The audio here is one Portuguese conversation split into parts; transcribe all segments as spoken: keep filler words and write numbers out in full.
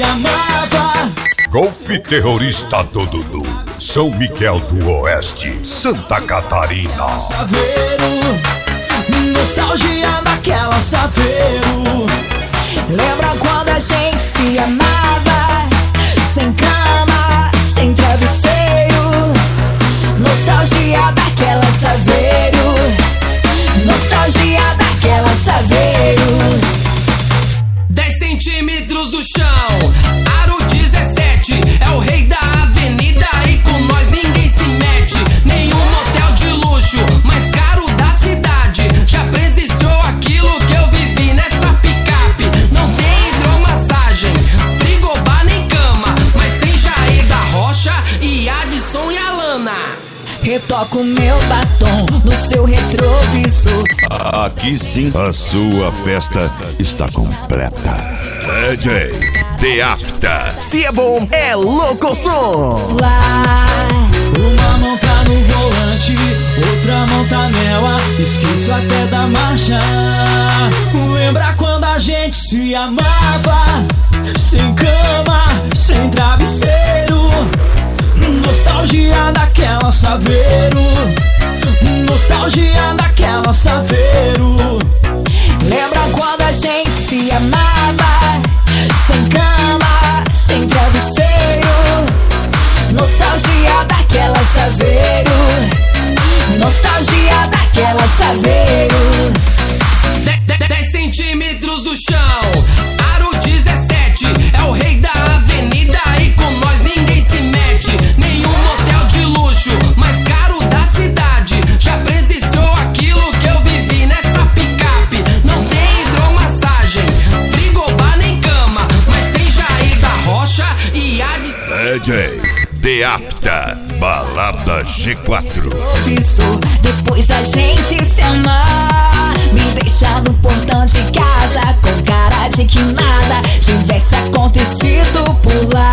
amava. Golpe terrorista do Dudu, São Miguel do Oeste, Santa Catarina. Saveiro, nostalgia daquela Saveiro. Lembra quando a gente se amava? Sem cama, sem travesseiro. Nostalgia daquela Saveiro. Nostalgia daquela Saveiro. Dez centímetros do chão, aro dezessete, é o rei da avenida e com nós ninguém se mete. Nenhum motel de luxo, mais caro da cidade, já presenciou aquilo que eu vivi nessa picape. Não tem hidromassagem, frigobar nem cama, mas tem Jair da Rocha e Adson e Alana. Retoco meu batom no seu retrovisor. Aqui sim, a sua festa está completa. D J The After. Se é bom, é louco som. Lá, Uma mão tá no volante, outra mão tá nela. Esqueço até da marcha. Lembra quando a gente se amava? Sem cama, sem travesseiro. Nostalgia daquela Saveiro. Nostalgia daquela Saveiro. lembra quando a gente se amava? Sem cama, sem travesseiro. Nostalgia daquela Saveiro. Nostalgia daquela Saveiro. Dez centímetros do chão, aro dezessete, é o rei da avenida e com nós ninguém se mete. Nenhum motel de luxo, mais caro da cidade, já presenciou aquilo que eu vivi nessa picape. Não tem hidromassagem, frigobar nem cama, mas tem Jair da Rocha e Adson. D J The After, balada G quatro. Professor, depois da gente se amar, me deixar no portão de casa com cara de que nada tivesse acontecido por lá.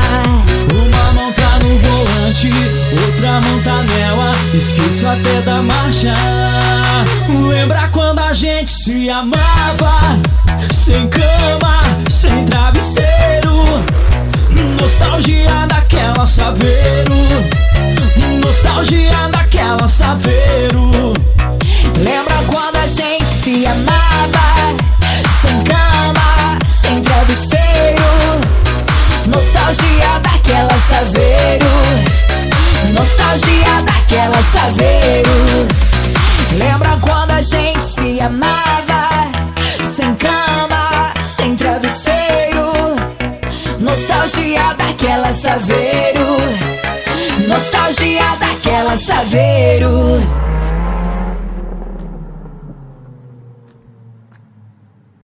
Uma mão tá no volante, outra mão tá nela. Esqueço até da marcha. Lembra quando a gente se amava? Sem cama, sem travesseiro. Nostalgia daquela Saveiro. Nostalgia daquela Saveiro. Lembra quando a gente se amava? Sem cama, sem travesseiro. Nostalgia daquela Saveiro. Nostalgia daquela Saveiro. Lembra quando a gente se amava? Sem cama, sem travesseiro. Nostalgia daquela Saveiro. Nostalgia daquela Saveiro.